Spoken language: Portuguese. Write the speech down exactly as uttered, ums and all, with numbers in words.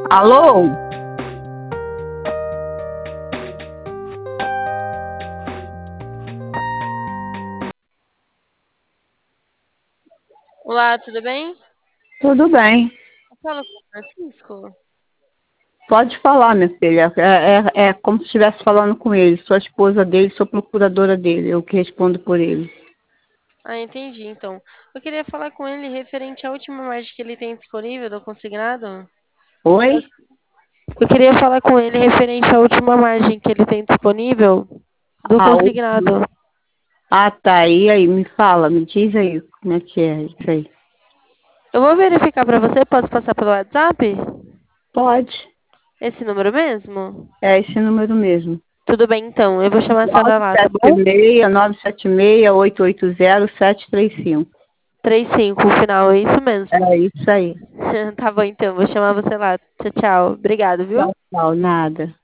Alô? Olá, tudo bem? Tudo bem. Fala com o Francisco. Pode falar, minha filha. É, é, é como se estivesse falando com ele. Sou a esposa dele, sou procuradora dele. Eu que respondo por ele. Ah, entendi, então. Eu queria falar com ele referente à última margem que ele tem disponível do consignado. Oi? Eu queria falar com ele referente à última margem que ele tem disponível do Ah, última. consignado. Ah, tá. E aí, me fala, me diz aí como é que é isso aí. Eu vou verificar para você, posso passar pelo WhatsApp? Pode. Esse número mesmo? É esse número mesmo. Tudo bem, então. Eu vou chamar a nove senhora lá, tá sete bom? seis, nove sete seis, oito oito zero, sete três cinco. Trinta e cinco, o final, é isso É mesmo. isso aí. Tá bom, então. Vou chamar você lá. Tchau, tchau. Obrigado, viu? Tchau, tchau. Nada.